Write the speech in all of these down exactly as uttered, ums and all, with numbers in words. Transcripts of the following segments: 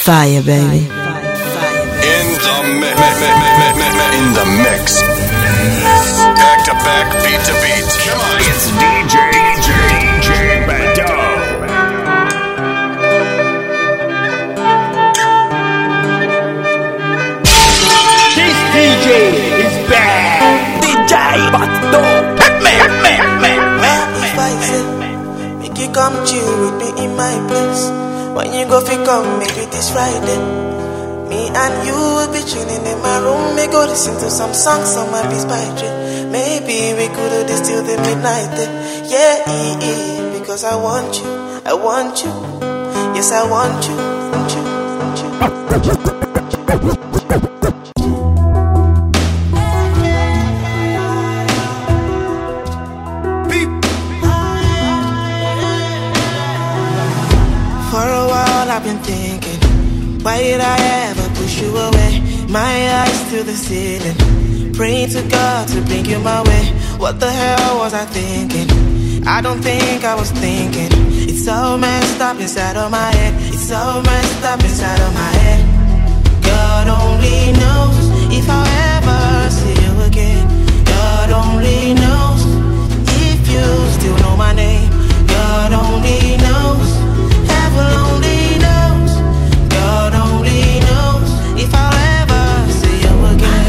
Fire, baby. In the mix. In the mix. Back to back, beat to beat. Come on. It's D J, D J, D J Bado. This D J is back. D J Bado. Hit me, hit me, hit me. If I say, make you come chill with me in my place. When you go fi come, maybe this Friday. Me and you will be chilling in my room. May go listen to some songs on my Beats by Dre. Maybe we could do this till the midnight. eh. Yeah, eh, eh, because I want you, I want you. Yes, I want you, want you, want you, want you. For a while I've been thinking, why did I ever push you away? My eyes to the ceiling, praying to God to bring you my way. What the hell was I thinking? I don't think I was thinking. It's so messed up inside of my head. It's so messed up inside of my head. God only knows if I'll ever see you again. God only knows if you still know my name. God only knows. Heaven only knows. God only knows if I'll ever see you again.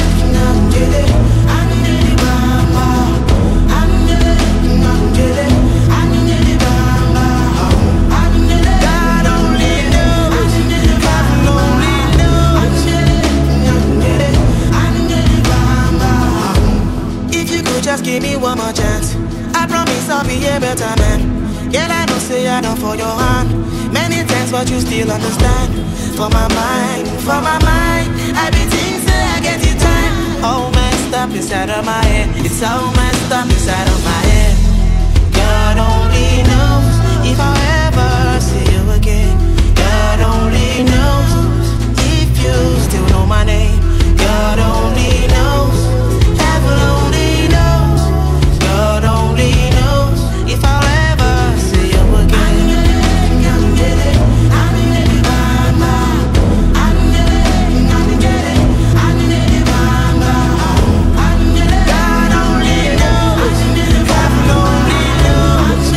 Just give me one more chance. I promise I'll be a better man. Girl, I know say I don't for your hand. Many times, but you still understand. For my mind, for my mind, I be thinking say I get it time. All messed up inside of my head. It's all messed up inside of my head. God only knows if I'll ever see you again. God only knows if you still know my name. God only knows. Heaven only knows. God only knows if I'll ever see you again. God only knows. Heaven only knows.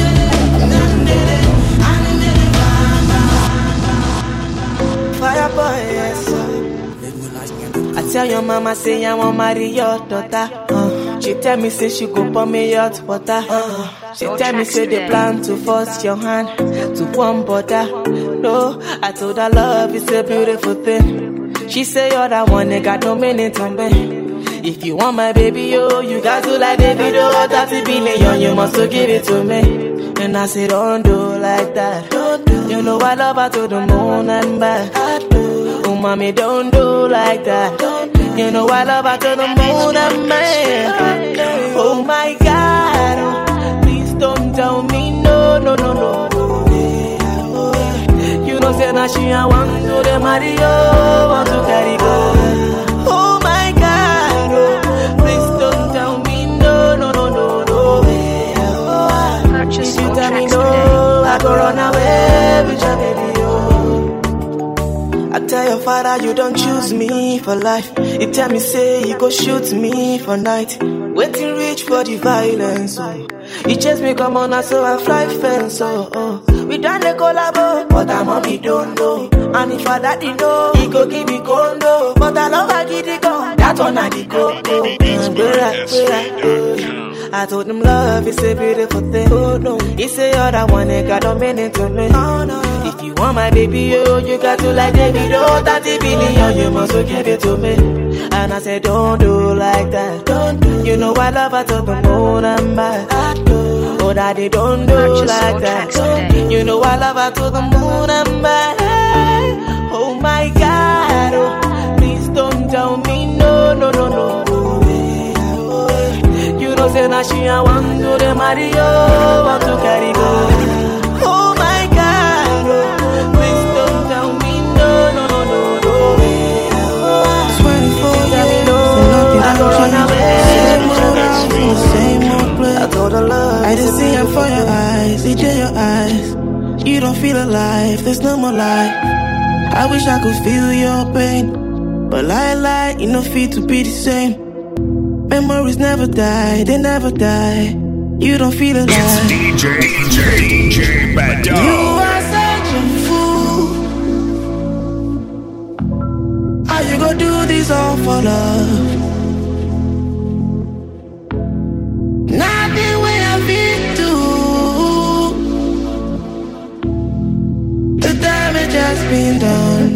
Fire boy, yes sir. I tell your mama say I want marry your daughter. Uh, she tell me say she go pour me hot water. Uh, she tell me say they plan to force your hand to one border. No, I told her love is a beautiful thing. She say you're the one that got no meaning to me. If you want my baby, yo, you got to like David, oh, thirty billion, you must give it to me. And I say don't do like that. Don't do. You know I love her to the moon and back. I do. Oh, mommy, don't do like that. Don't do. You know I love her to the moon and back. Oh my God, oh, please don't tell me no, no, no, no. You know say that she I want to the Mario, want to carry go. Oh my God, oh, please don't tell me no, no, no, no, no. If you tell me no, I go run away with your baby, oh. I tell your father you don't choose me for life. He tell me say he go shoot me for night. Waiting reach for the violence, oh. He chase me come on, so I fly fence, oh, oh. We done the collabo, but our mommy don't know. And if I daddy know, he go give me condo. But I love her give the go, that one I the go, oh. I told him love is a beautiful thing. Oh no, he say you're the one that got no meaning to me. Oh no, if you want my baby, yo, you got to like David, oh, thirty billion, you must give it to me. And I said don't do like that. Don't do. You know I love her to the moon and back. I do. Oh daddy, don't do Purchase like that. Don't do. You know I love her to the moon and back. Oh my God, oh, please don't tell me no, no, no, no. You know say that she I want to the Mario, want to carry go. Oh my God, oh, please don't tell me no, no, no, no, no. twenty-four years, nothing I don't run away. Same old place. I told her love. I just see it for your eyes, E J your eyes. You don't feel alive, there's no more life. I wish I could feel your pain, but lie, lie, you know fit to be the same. Memories never die, they never die. You don't feel alive. It's D J, D J, D J Bado. You are such a fool. How you gonna do this all for love? Nothing way I feel do. The damage has been done.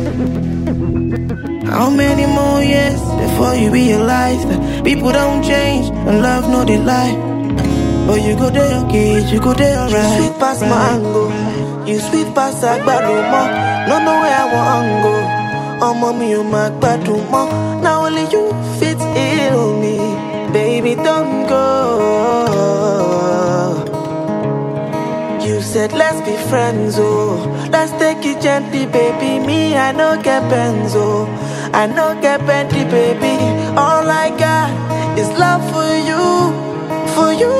How many more years before you realize that people don't change and love no they lie? But you go there okay, you go there alright. You sweet past mango, you sweet past agbalumo. No know where I want go. Oh mommy, you my agbalumo. Now only you fit heal me, baby don't go. You said let's be friends, oh. Let's take it gently, baby. Me, I no get benzo, I no get bendy, baby. All I got is love for you, for you.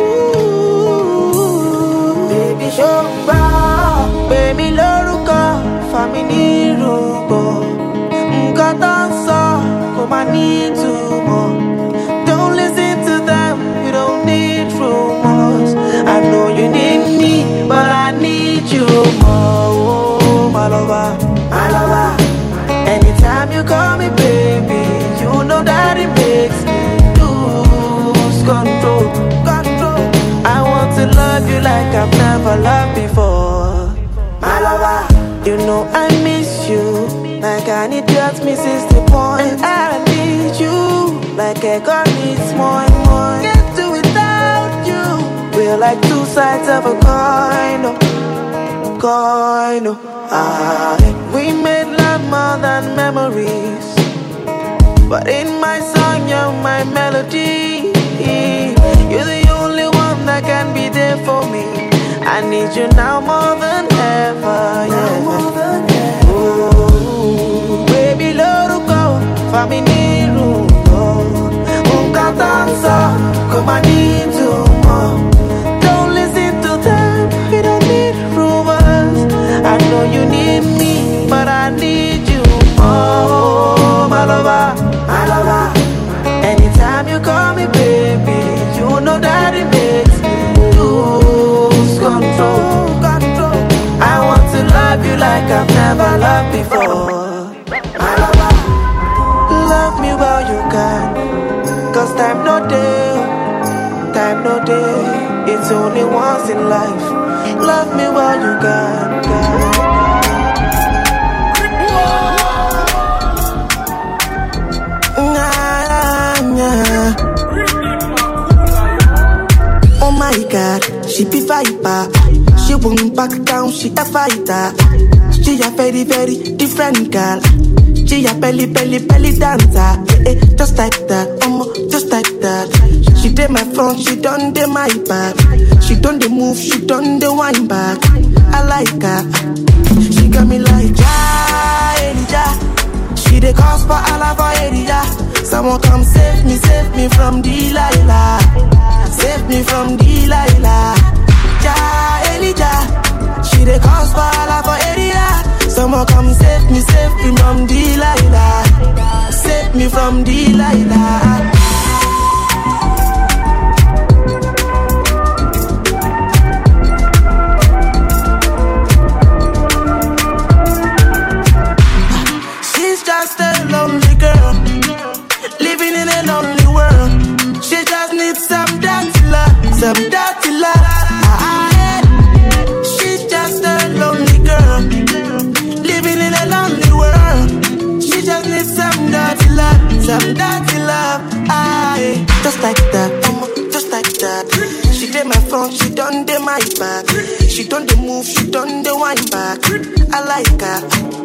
Baby, show me, baby, loruko, family rubo. Nka dansa, come I need to more. Don't listen to them, you don't need rumors. I know you need me, but I need you more. Oh, my lover, my lover. Anytime you call me baby, you know that it makes me lose control, control. I want to love you like I've never loved before. My lover, you know I miss you like an idiot misses the point. And I need you like a girl needs more and more. Can't do without you. We're like two sides of a coin, oh, coin, oh. Ah, we made love more than memories, but in my song you're my melody. You're the only one that can be there for me. I need you now more than ever, yeah. Oh, baby, let it go. Family room, unka dansa, come I need you more. Don't listen to them, we don't need rumors. I know you need me, but I need you more, my lover, my lover. Anytime you call me baby, you know that it makes me lose control, control. I want to love you like I've never loved before, my lover. Love me while you can, cause time no day, time no day. It's only once in life. Love me while you can, can. Oh my God, she be viper. She won't back down, she a fighter. She a very, very different girl. She a belly, belly, belly dancer. Eh, eh, just like that, um, just like that. She did my front, she done the my back. She done the move, she done the wine back. I like her. She got me like ja, Elijah. She the cause for Allah for area. Someone come save me, save me from Delilah. Save me from Delilah. Ja, Elijah. She the cause for Allah for area. Someone come save me, save me from Delilah. Save me from Delilah. She's just a lonely girl, living in a lonely world. She just needs some dirty love, some dirty love. She's just a lonely girl, living in a lonely world. She just needs some dirty love, some dirty love. Aye. Just like that, um, just like that. She did my front, she done the my back. She done the move, she done the wine back. I like her.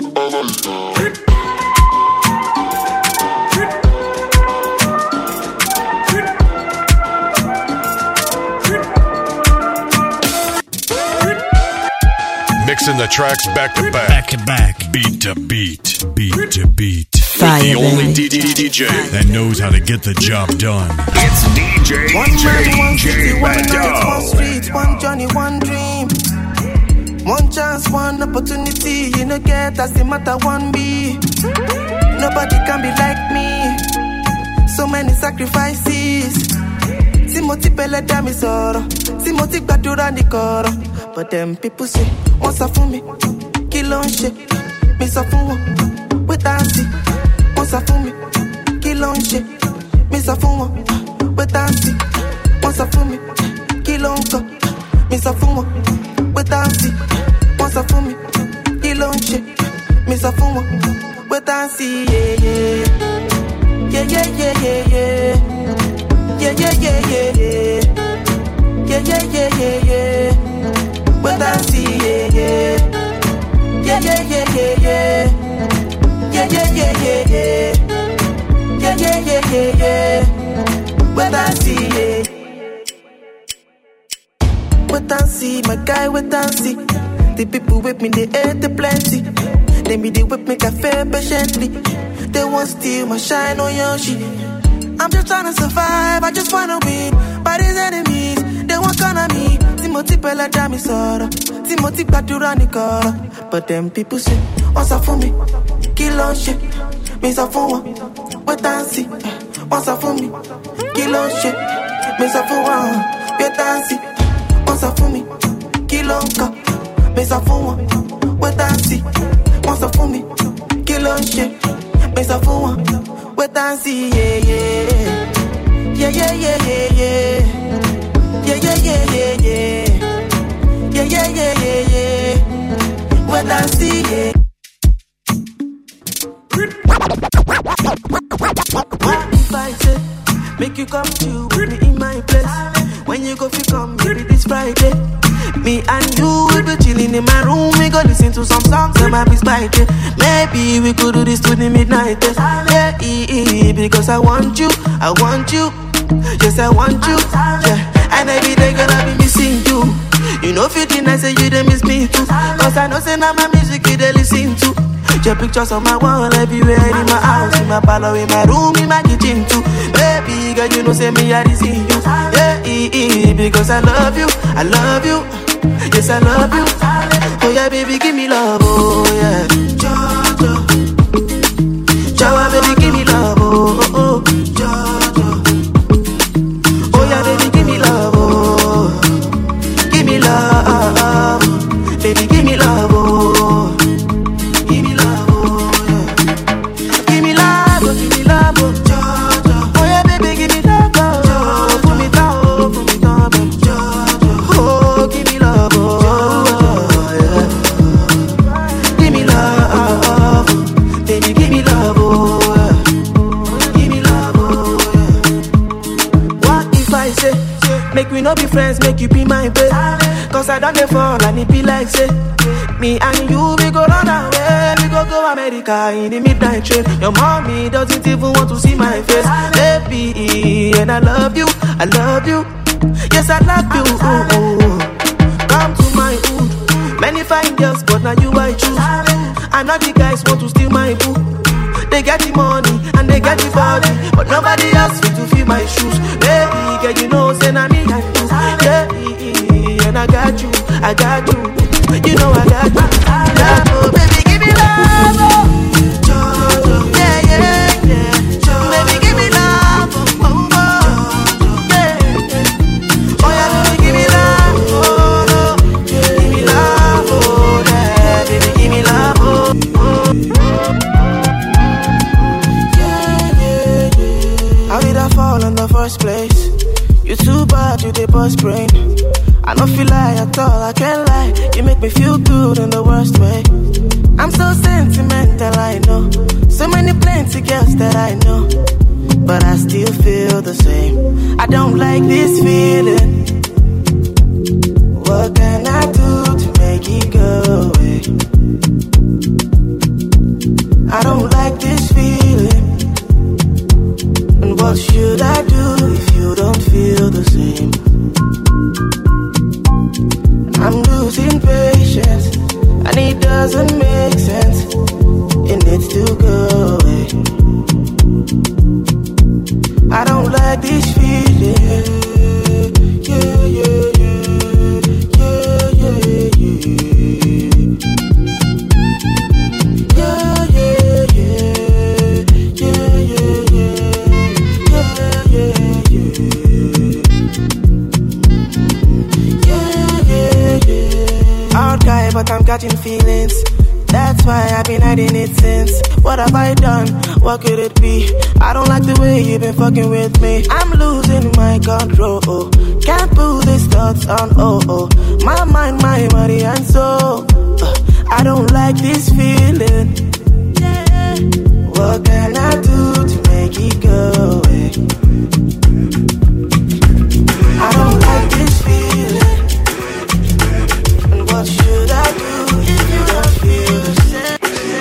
Mixing the tracks back to back, Back to back. beat to beat, beat to beat. Fire, the only baby. D D J That knows how to get the job done. It's D J, One D J, man, one D J city, one night, one Bado. street, one journey, one dream. One chance, one opportunity, you know get that's the matter one be. Nobody can be like me. So many sacrifices. Timothy Pele dami soro, Timothy Badura ni koro. But them people say, once a for me, kill on shit. Me so for one, we dance. Once a for me, kill on shit. Me so for one, we dance. Once a for me, kill on go. Me so for one, we dance. Once a for me, kill on shit. Me so for one, we dance. Yeah yeah, yeah yeah yeah yeah yeah. Yeah, yeah, yeah, yeah, yeah. Yeah, yeah, yeah, yeah, yeah. But I see, yeah, yeah. Yeah, yeah, yeah, yeah, yeah. Yeah, yeah, yeah, yeah, yeah. Yeah, yeah, yeah, yeah, yeah. But I see, yeah. But I see, my guy, what I see. The people with me, they ate the plenty. They me, they whip me cafe patiently. They want steal my shine on your shit. I'm just trying to survive, I just wanna win. By these enemies, they want kind of me. Timothy Pele dami soro, Timothy Badura ni koro. But them people say, once a for me, kill on shit. Me so for one, we dance. Once a for me, kill on shit. Me so for one, we dance. Once a for me, kill on go. Me so for one, we dance. Once a for me, kill on shit. Me so for one, we dance. Yeah yeah. Yeah, yeah, yeah, yeah, yeah. Yeah, yeah, yeah, yeah, yeah. Yeah, yeah, yeah, yeah, yeah. When I see it. What if I say, make you come to with me in my place? When you go, fi come, maybe this Friday. Me and you will be chilling in my room. We go listen to some songs that might be spicy. Maybe we could do this to the midnight. Yeah, yeah, because I want you, I want you. Yes, I want you, yeah. And every day gonna be missing you. You know, fifteen, I say you don't miss me too. Cause I know, say now my music you they listen to. Your pictures on my wall everywhere. In my house, in my parlor, in my room, in my kitchen too. Baby, girl, you know, say me I see you. Yeah, yeah, yeah, because I love you, I love you. Yes, I love you. Oh yeah, baby, give me love, oh yeah. Jojo, Jojo, baby, give me love, oh oh oh. Jojo. Love, baby, give me love, oh. Give me love, oh, yeah. Give me love, oh, give me love, oh. Jojo. Oh, yeah, baby, give me love, oh. Put me down, oh, put me down, baby. Jojo. Oh, give me love, oh, yeah. Give me love, baby, give me love, oh, yeah. Give me love, oh, yeah. What if I say, make we not be friends, make you be my babe? Cause I don't fall and it be like say, me and you, we go run away. We go go America in the midnight train. Your mommy doesn't even want to see my face. Baby, and I love you, I love you. Yes, I love you, oh, oh. Come to my hood. Many fine girls, but now you I choose. I know the guys want to steal my boo. They get the money and they get the body, but nobody else fit to fill my shoes. Baby, girl, you know, say na me and you. Yeah, and I got you, I got you. You know I got you. Love, oh, baby, give me love, oh. Yeah, yeah, yeah. Baby, give me love, oh, oh, yeah. Oh, yeah, baby, give me love, oh, oh. Give me love, oh, yeah. Baby, give me love, oh, oh. Yeah, yeah, yeah. How did I fall in the first place? You too bad, you the boss brain. I don't feel like at all, I can't lie. You make me feel good in the worst way. I'm so sentimental, I know. So many plenty girls that I know, but I still feel the same. I don't like this feeling. What can I do to make it go away? I don't like this feeling. And what should I do if you don't feel the same? I'm losing patience, and it doesn't make sense. It needs to go away. I don't like this feeling. Yeah, yeah, yeah, yeah, yeah. why I've been hiding it since. What have I done? What could it be? I don't like the way you've been fucking with me. I'm losing my control. Can't put these thoughts on, oh, oh. My mind, my body and soul. uh, I don't like this feeling. Yeah. What can I do to make it go away? I don't like this feeling. And what should I do if you don't feel the same?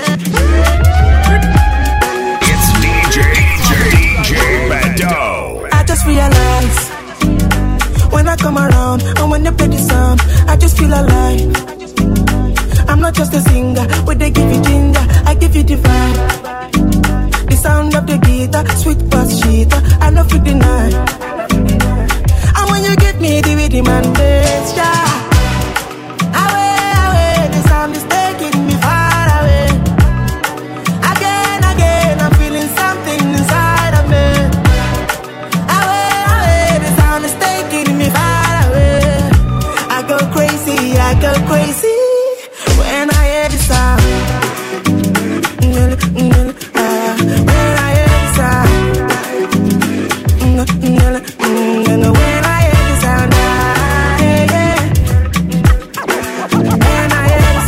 It's D J, D J Bado. I just realized when I come around and when they play the sound, I just feel alive. I'm not just a singer, but they give you ginger, I give you the vibe. The sound of the guitar, sweet past cheetah, I know for the night. And when you give me the rhythm and bass, yeah. Away, away, the sound is taking me far away. Again, again, I'm feeling something inside of me. Away, away, the sound is taking me far away. I go crazy, I go crazy when I hear the sound. When I hear the sound. When I hear the sound. When I hear the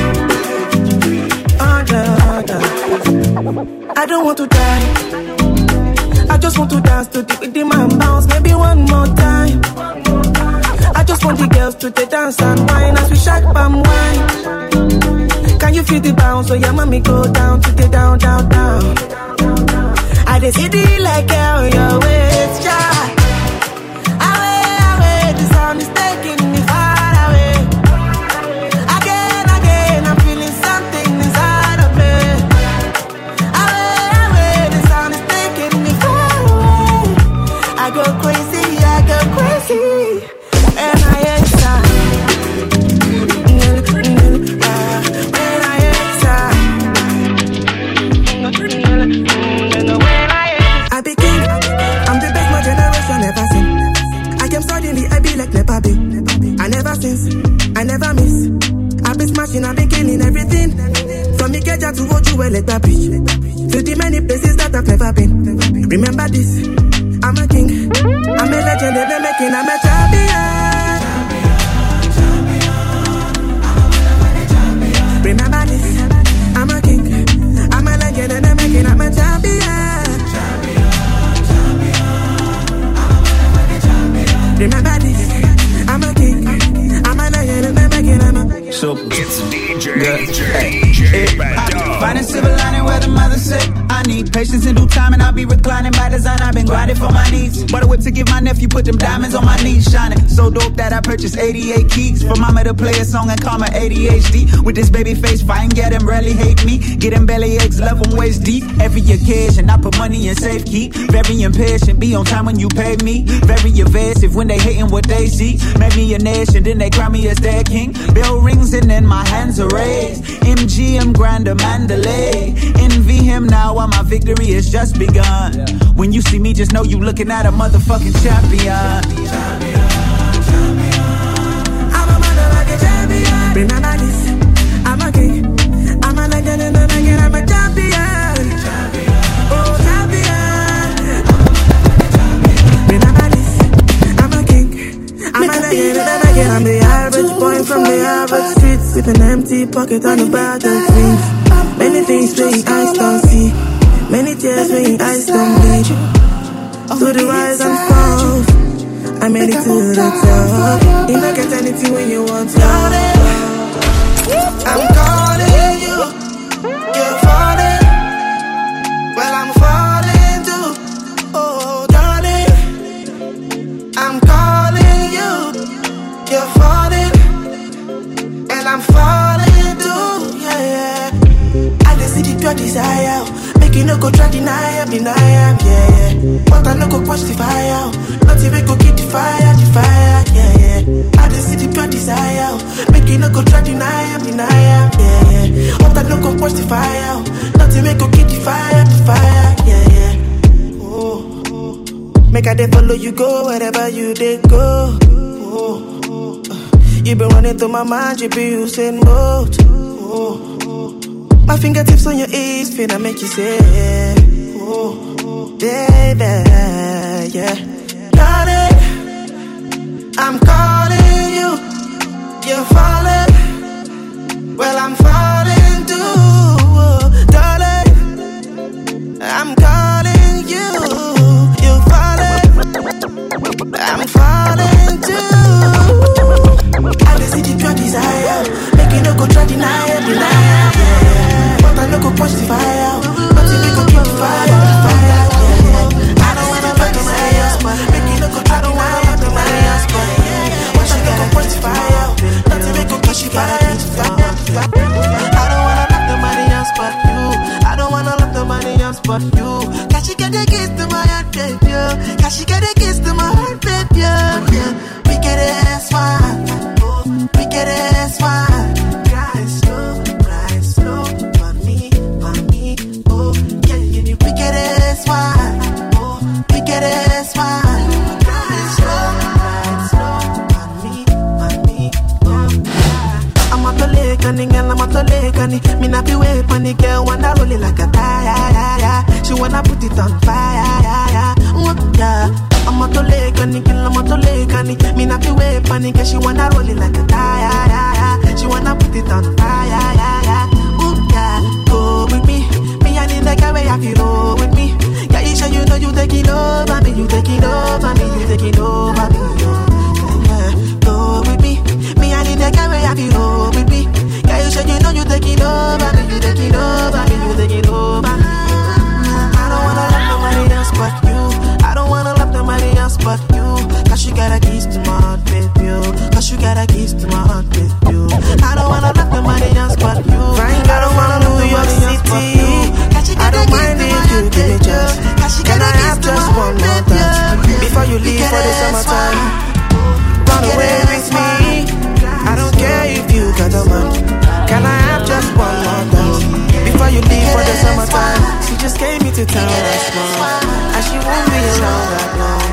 sound. I don't want to die. I just want to dance to the rhythm and bounce. Maybe one more time. I just want the girls to the dance and wine as we shake palm wine. Can you feel the bounce? So your mommy go down to the down, down, down. I just see the like on your waist, yeah. Away, away, the sound is taking me far away. Again, again, I'm feeling something inside of me. Away, away, the sound is taking me far away. I go crazy, I go crazy. And I hear the sound. When I hear the sound. I be king, I'm the best my generation ever seen. I came suddenly, I be like Nepa Bee. I never since, I never miss. I be smashing, I be killing everything. From Ikeja to Ojuele, Beach. To the many places that I've never been. Remember this, I'm a king. I'm a legend, and they're making, I'm a champion. Remember this, I'm a king. I'm a legend, and they're making, I'm a champion. Remember this, I'm a king. I'm a legend, and they're making, I'm a Super. It's D J, Yeah. D J Bado. Finding silver lining where the mother said I need patience and due time, and I'll be reclining by design. I've been grinding for my needs. Bought a whip to give my nephew, put them diamonds on my knees, shining so dope that I purchased eighty-eight keys for mama to play a song and call my A D H D. With this baby face, fine, get them rarely hate me. Get them belly aches, love them waist deep. Every occasion, I put money in safe keep. Very impatient, be on time when you pay me. Very evasive when they hating what they see. Made me a nation, then they crown me as their king. Bell rings and then my hands are raised. M G M Grander Mandalay. Envy him now while my victory has just begun. When you see me, just know you looking at a motherfucking champion. I'm a motherfucking champion. Remember this, I'm a king. I'm a legend and I'm a king. I'm a champion. Oh, champion. Remember this, I'm a king. I'm a legend and I'm a king. I'm the average boy from the average streets with an empty pocket on the battlefield. Many things playing eyes don't see. Many tears playing eyes don't bleed. To the rise and fall, I made it to the top. You don't get anything when you want to. I'm calling you, you're falling. Well, I'm falling too. Oh, darling, I'm calling you, you're falling. And I'm falling too, yeah, yeah. I just see the pure desire. Make you no go try deny am, deny am, yeah, yeah. But I no go quench the fire. Not even go keep the fire, the fire, yeah, yeah. I just see the pure desire. Make you no go try deny am, deny am, yeah, yeah. But I no go quench the fire. Not even go keep the fire, the fire, yeah, yeah. Oh, oh. Make I dey follow you go wherever you dey go. Oh, oh. You been running through my mind, you be using both. Oh, oh. My fingertips on your hips, finna make you say, oh, baby, yeah. Darling, I'm calling you, you're falling. Well, I'm falling too, darling. I'm calling you, you're falling. I'm falling too. I just see the pure desire, make you no go try deny it, deny it, yeah. But I no go push the fire, but if you go keep the fire, the fire, yeah. I don't wanna fuck desire, make you no go try deny it, deny it, yeah. But I no go push the fire, but if you go keep the fire, the fire. I don't wanna love nobody else but you. I don't wanna love nobody else but you. Cause she get a kiss to my heart, baby. Cause she get a kiss to my heart, baby. Yeah. We get it, one. We get it, one. Cry slow, cry slow. For me, for me. Oh, yeah, yeah, we get it, one. Oh, we get it, one. Cry slow, cry slow. For me, for me. Oh, yeah. I'm a to lake and girl, I'm a to lake and me not be wait when the girl wanna roll it like a tire, yeah, yeah. She wanna put it on fire, yeah, yeah, yeah. I'm a to lake and girl, I'm a to lake and me not be wait when the girl she wanna roll it like a tire, yeah, yeah. She wanna put it on fire, yeah, yeah. Ooh, yeah, go with me, me and the guy where you roll with me. Yeah, you sure you know you taking over me, you taking over me, you taking over me. Yeah, go with me, me and the guy where you roll with me. Yeah, you sure you know you taking over me, you taking over me, you taking over me. I don't wanna love nobody else but you. I don't wanna love nobody else but you. Cause you got a keys to my heart, baby. Cause you got a keys to my heart, baby. I don't wanna love nobody else but you. I don't wanna love nobody else but you. I don't mind if you give me just. Can I have just one more time before you leave for the summertime? Run away with me. I don't care if you got a man. Can I have just one more dance before you leave for the summertime? She just came into town last month, and she won't be around that long.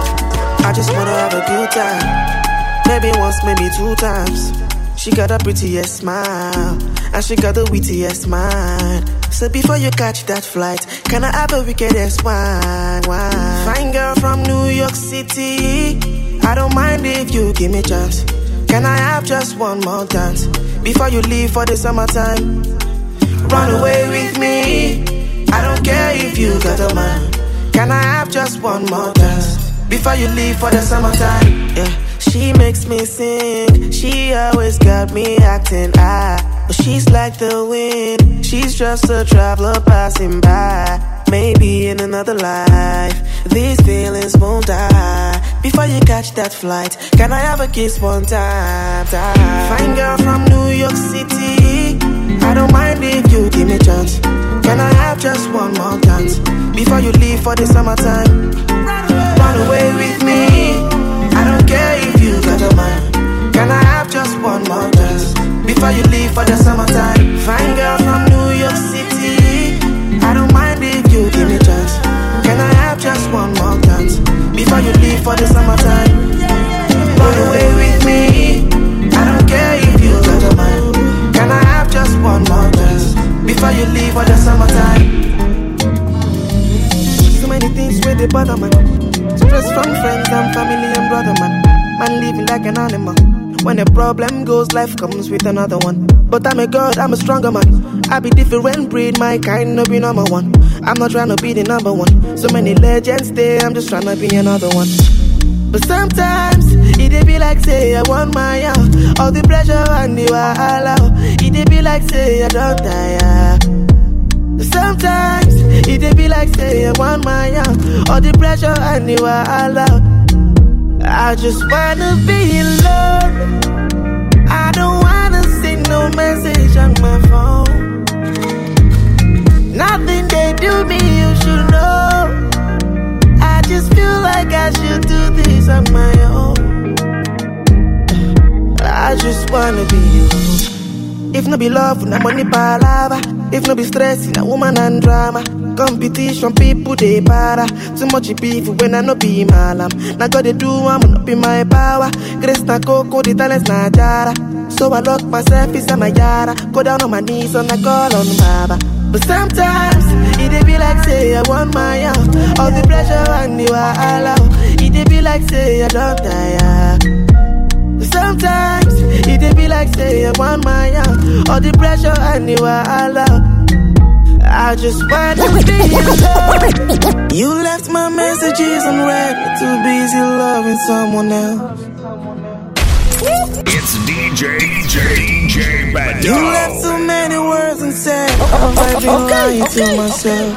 I just wanna have a good time, maybe once, maybe two times. She got a prettiest smile, and she got the wittiest mind. So before you catch that flight, can I have a wickedest wine, wine? Fine girl from New York City, I don't mind if you give me a chance. Can I have just one more dance before you leave for the summertime? Run away with me, I don't care if you got a man. Can I have just one more dance before you leave for the summertime? Yeah, she makes me sing, she always got me acting high. But she's like the wind, she's just a traveler passing by. Maybe in another life, these feelings won't die. Before you catch that flight, can I have a kiss one time, time? Fine girl from New York City, I don't mind if you give me a chance. Can I have just one more dance before you leave for the summertime? Run away with me, I don't care if you got a man. Can I have just one more dance before you leave for the summertime? Fine girl from New York City, I don't mind if you give me a chance. Can I have just one more dance before you leave for the summertime? Run away with me, I don't care if you got a man. Can I have just one more dance before you leave for the summertime? So many things where they bother man. Stress from friends and family and brother man. Man living like an animal. When a problem goes, life comes with another one. But I'm a god, I'm a stronger man. I be different breed, my kind no be number one. I'm not trying to be the number one. So many legends there, I'm just trying to be another one. But sometimes, it dey be like say I want my out. All the pressure and the wahala. It dey be like say I don't tire. Sometimes, it dey be like say I want my out. All the pressure and the wahala. I just wanna be alone. I don't wanna see no message on my phone. Nothing they do me, you should know. I just feel like I should do this on my own. I just wanna be you. If no be love, no money palava. If no be stress, no woman and drama. competition, people they para. Too much beef when I no be malam. Now God they do, I'm not be my power. Grace na coco, the talents na jara. So I lock myself inside my yara. Go down on my knees and I call on Baba. But sometimes, it dey be like say I want my out. All the pressure and you are allowed. It dey be like say I don't tire. Sometimes, it dey be like say I want my out. All the pressure and you are allowed. I just want to be alone. You left my messages unread. Too busy loving someone else. It's D J, D J, D J Bado. You left so many words unsaid. Have I been lying to myself?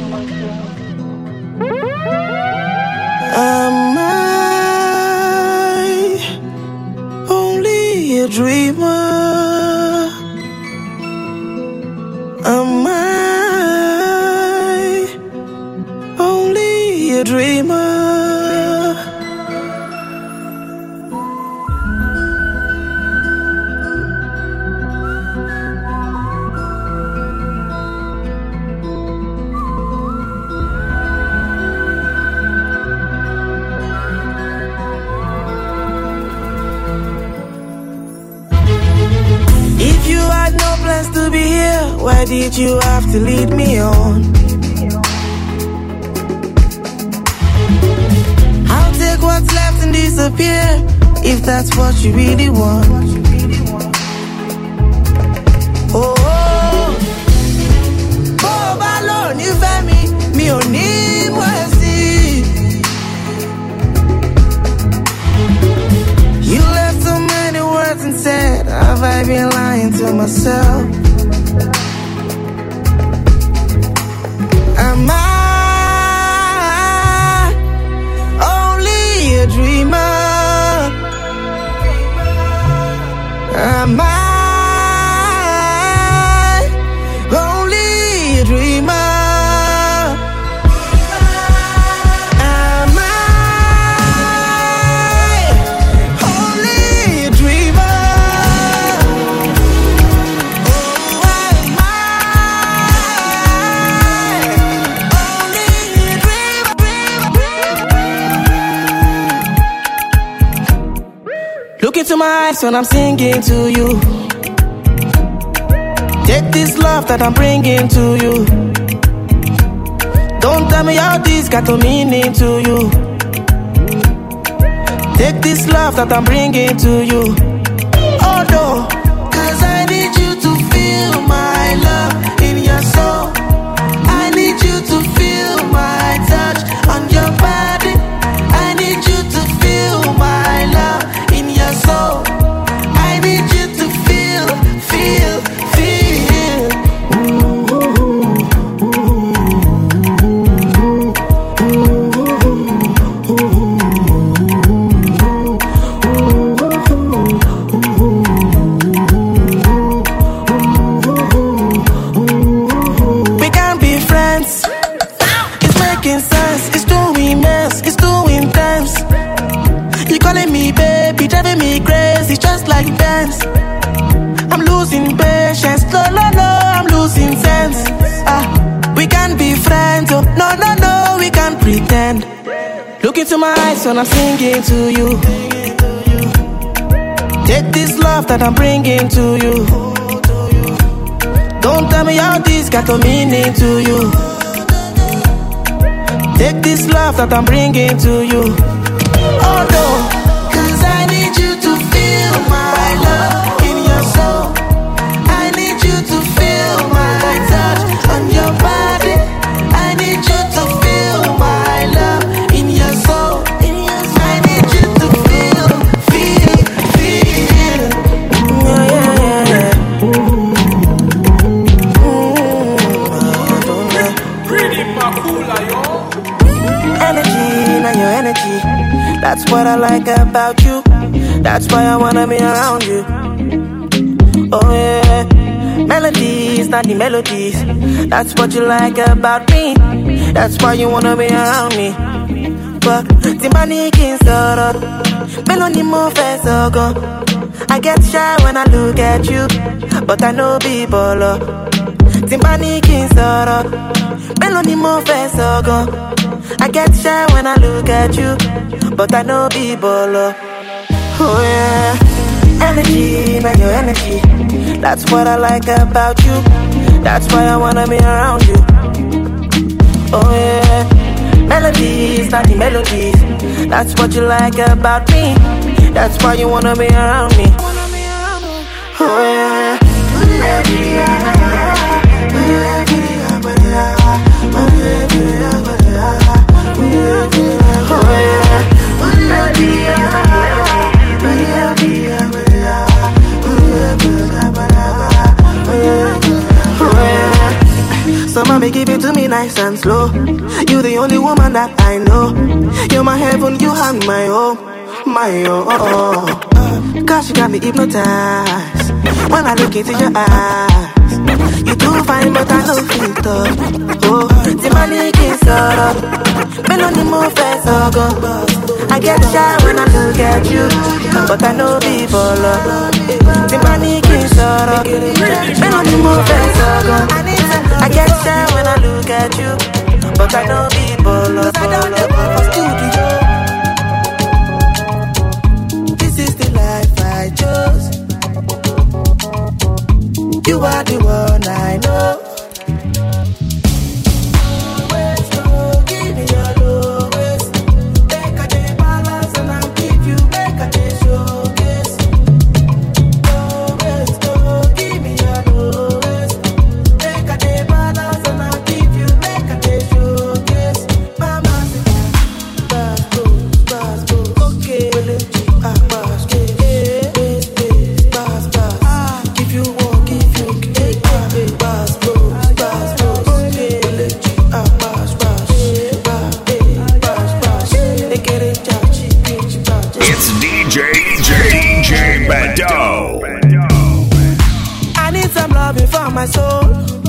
Am I only a dreamer? Am I only a dreamer? To be here, why did you have to lead me on? I'll take what's left and disappear, if that's what you really want. Oh, oh, oh, balon, you fed me, me only mercy. You left so many words and said, have I been lying to myself? Am I only a dreamer? Am I only a dreamer? Am I only a dreamer? Oh, am I only a dreamer? Look into my eyes when I'm singing to you. Take this love that I'm bringing to you. Don't tell me how this got a meaning to you. Take this love that I'm bringing to you. Oh no, cause I need you to feel my love in your soul. I need you to feel my touch on your body. I need you to feel my love in your soul. I need you to feel, feel, feel. We can be friends. It's making sense. It's too immense. It's too intense. You calling me baby, driving me crazy, just like dance. I'm losing patience. No, no, no, I'm losing sense. Ah, we can be friends. Oh, no, no, no, we can't pretend. Look into my eyes when I'm singing to you. Take this love that I'm bringing to you. Don't tell me how this got a meaning to you. Take this love that I'm bringing to you. Oh no, cause I need you to feel my love in your soul. I need you to feel my touch on your body. I need you to feel my love in your soul. I need you to feel, feel, feel. Yeah, yeah, yeah, yeah. Energy, now your energy. That's what I like about you. That's why I wanna be around you. Oh yeah, melodies, not the melodies. That's what you like about me. That's why you wanna be around me. But the money can sort of melody more fast go. I get shy when I look at you, but I know people. Timbani king soro, melody mo face ogo. I get shy when I look at you, but I know be bolo. Oh yeah, energy, man, your energy. That's what I like about you. That's why I wanna be around you. Oh yeah, melodies, not the melodies. That's what you like about me. That's why you wanna be around me. Oh yeah. So mommy, give it to me nice and slow. You the only woman that I know. You're my heaven, you are my home, my own. Cause you got me hypnotized when I look into your eyes. You do fine, but I know fit up. Oh, Timbani king soro, melody mo face ogo. I get shy when I look at you, but I know people love. Timbani king soro, melody mo face ogo. I get shy when I look at you, but I know people love. I don't ever for studio. This is the life I chose. You are the one I know. My soul,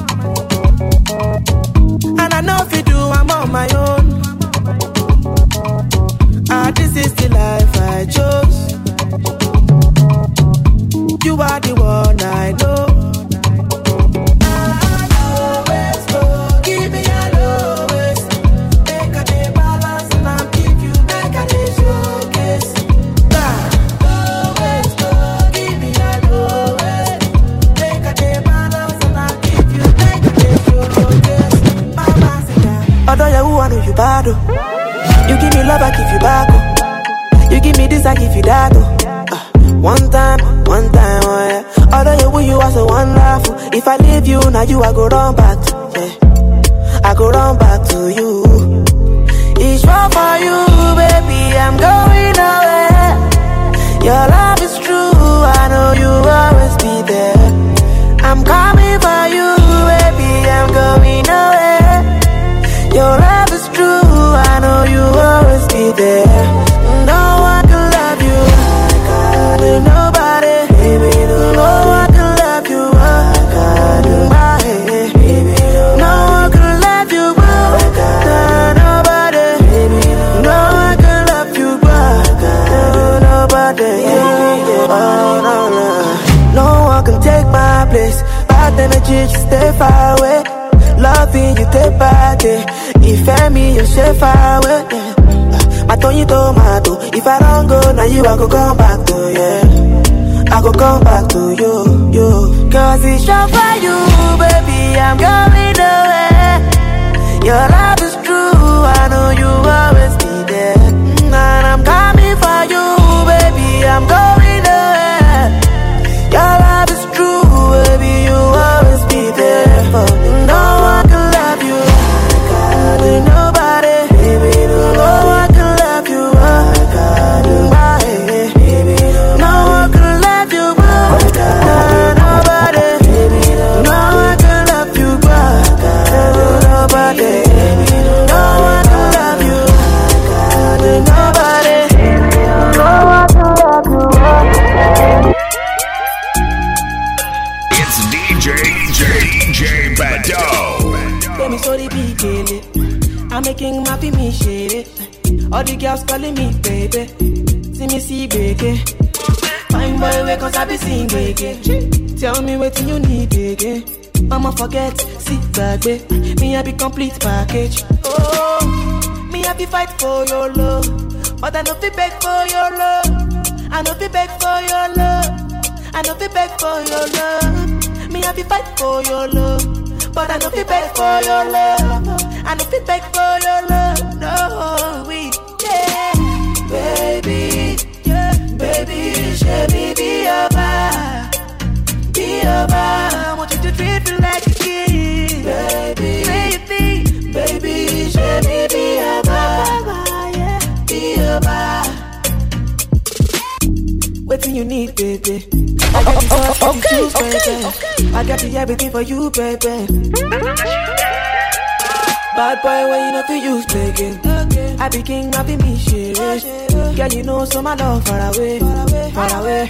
and I know if you do, I'm on my own. Ah, this is the life I chose. You are the one I know. You bad, oh. You give me love, I give you back, oh. You give me this, I give you that, oh. uh, One time, one time, oh yeah. Although you you are so wonderful. If I leave you, now you I go run back to, yeah. I go run back to you. It's wrong for you, baby, I'm going away. Your love is true, I know you always be there. I'm coming for you, baby, I'm going away. Your love is true, I know you always be there. No one can love you like I do. Nobody, baby, no one can love you like I do. Baby, no one can love you like I do. Nobody, baby, no one can love you like I do. Nobody, oh no, no. No one can take my place. Bad energy, just stay far away. Loving you day by day. If I me, you say far away, yeah. My Tony tomato. If I don't go, now you I go come back to, yeah. I go come back to you, you. Cause it's short for you, baby, I'm going away. Your love is true, I know you always be there. And I'm coming for you, baby, I'm going away. Your love is true, baby, you always be there. No one can love you like I do. Nobody, baby, no one can love you like I do. Baby, no one can love you like I do. Nobody, baby, no one can love you like I do. Nobody, no one can love you like I do. Nobody, no one can love you like I do. It's D J D J Bado. Me sorry, be killing. I'm making my me shade. All the girls calling me baby. See me see baby. Fine boy, wake cause I be sing baby. Tell me what you need again. I'ma forget, sit back, babe. Me I be complete package. Oh, me I be fight for your love, but I no fi beg for your love. I no fi beg for your love. I no fi beg for your love. Me I be fight for your love, but I no fi beg for your love. I no fi beg for your love. No, we yeah, baby, yeah, baby, should me be your vibe. Be your vibe. I want you to treat me like a kid, baby, baby, baby, should me be your vibe, yeah, be your vibe. What do you need, baby? I got the sauce, got the juice, baby. I got the everything for you, baby. Bad boy, when you know to use, baby. I be king, I be me, shit. Girl, you know, so my love far away, far away.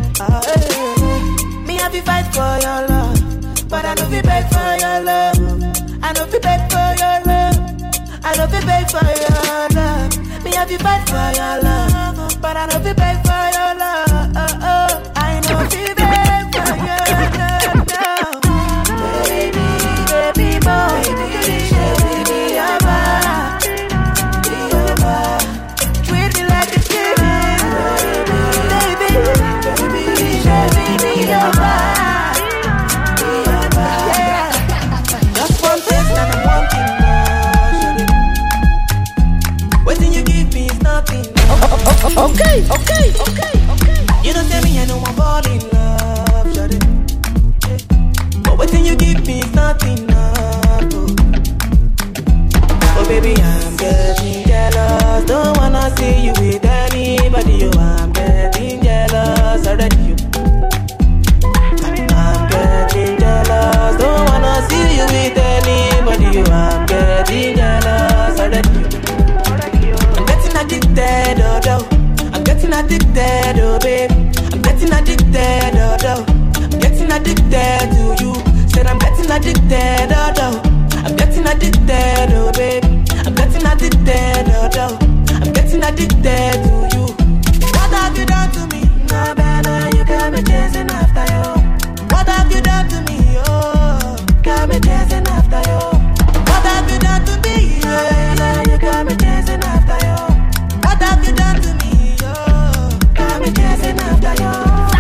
Me, I be fight for your love, but I know fi beg for your love. I know fi beg for your love. I know fi beg for your love. Me, I be fight for your love, but I know fi beg for your love. I know fi beg for your love. Baby, baby boy, baby, be your vibe, be your vibe. Treat me like a kid, baby, baby, baby, be your vibe, be your vibe. Yeah, just one taste and I'm wanting more. What you give me is nothing. Okay, okay, okay, okay. You don't tell me I know I'm fall in love, shawty. But what you give me is nothing. Oh baby, I'm getting jealous. Don't wanna see you with anybody. Oh, I'm getting jealous already. You. I'm getting jealous. Don't wanna see you with anybody. Oh, I'm getting jealous already. You. I'm getting addicted, oh, oh. I'm getting addicted, oh babe. I'm getting addicted, oh, oh. I'm getting addicted to you. Said I'm getting addicted, oh, oh. I'm getting addicted, oh babe. I'm getting addicted, oh, oh. I'm getting addicted to you. What have you done to me? No better, you got me chasing after you. What have you done to me? Oh, got me chasing after you. What have you done to me? Yeah, you got me chasing after you. What have you done to me? Oh, got me chasing after you.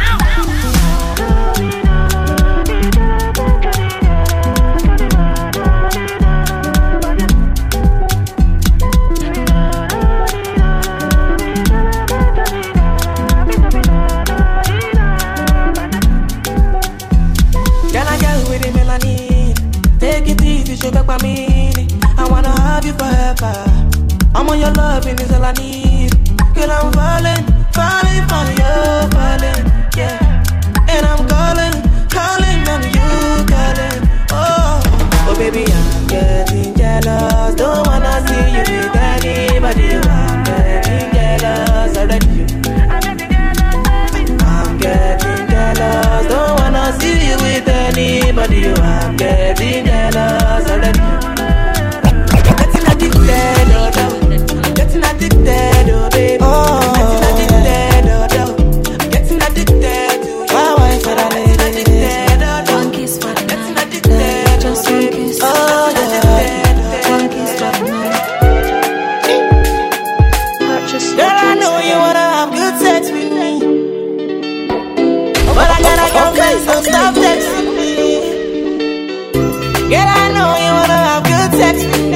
I wanna have you forever. I'm on your loving is all I need. Girl, I'm falling, falling for you, falling, yeah. And I'm calling, calling on you, calling. Oh, oh baby, I'm getting jealous. Don't wanna see you with anybody. I'm getting jealous already. I'm getting jealous. Don't wanna see you with anybody. I'm getting jealous already. Getting addicted, oh baby. Oh, getting addicted, oh, oh. Getting addicted to you. Why, why for that lady? Addicted, oh, oh. One kiss for the night. Addicted, just one kiss. Oh, yeah. One kiss for the night. Girl, I know you wanna have good sex with me, but I gotta go okay, so okay. Stop texting me. Girl, I know you wanna have good sex with me,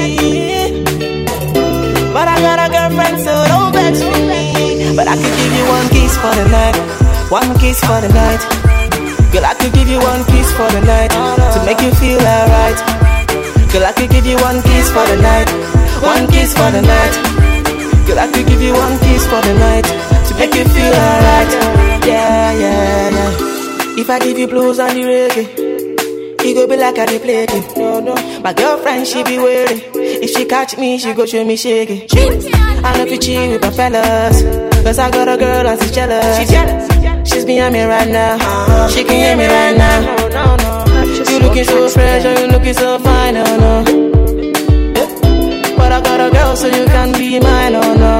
but I got a girlfriend, so don't vex with me. But I could give you one kiss for the night, one kiss for the night. Girl, I could give you one kiss for the night, to make you feel alright. Girl, I could give you one kiss for the night, one kiss for the night. Girl, I could give you one kiss for the night, to make you feel alright. Yeah, yeah, yeah. If I give you blues and the reggae, it go be like I dey play it. No, no. My girlfriend, she be waiting. If she catch me, she go show me shaky. I love you cheat with my fellas, cause I got a girl and she's jealous. She jealous. She's behind me right now. Uh-huh. She can hear me right now. No, no, no. You looking so fresh and you looking so fine, oh no. Yeah. But I got a girl, so you can be mine, oh no.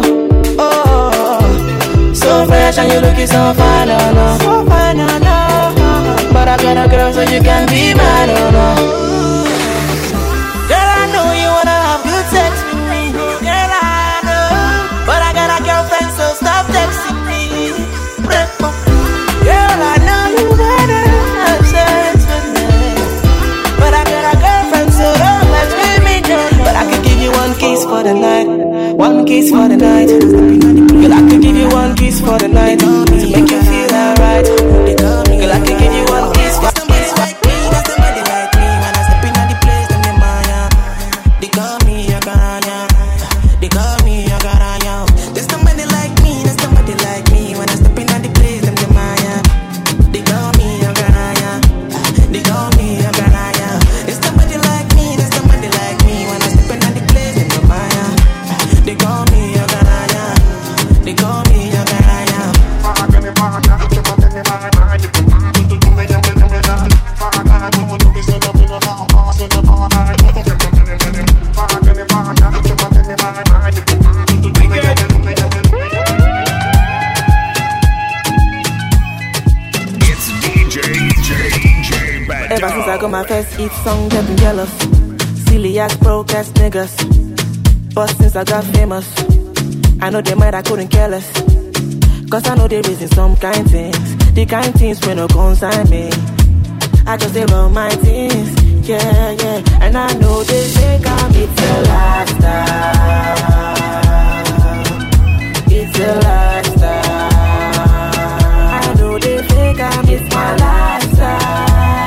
Oh, so fresh and you looking so fine, oh no. So fine, oh no. But but I got a girl so you can be mine, oh no. Girl, I know you wanna have good sex with me. Girl, I know, but I got a girlfriend, so stop texting me. Girl, I know you wanna have sex with me, but I got a girlfriend, so don't mess with me. But I can give you one kiss for the night, one kiss for the night. Girl, I can give you one kiss for the night to make you feel alright. Girl, I can give you one kiss for the night. Like me, that's somebody like me. When I step in the place, them them Maya. They call me a garanya. They call me a garanya. There's somebody like me, there's somebody like me. When I step in the place, them them Maya. They call me a garanya. They call me a garanya. There's somebody like me, there's somebody like me. When I step in the place, them them Maya. They call me a garanya. They call me a garanya. Ever since I got my first hit song, they've been jealous. Silly ass, broke ass niggas. But since I got famous, I know they might I couldn't care less. Cause I know they raising some kind things. The kind things when no consign me. I just say run my things. Yeah, yeah. And I know they think I'm it's a lifestyle. It's a lifestyle. I know they think I'm it's my lifestyle.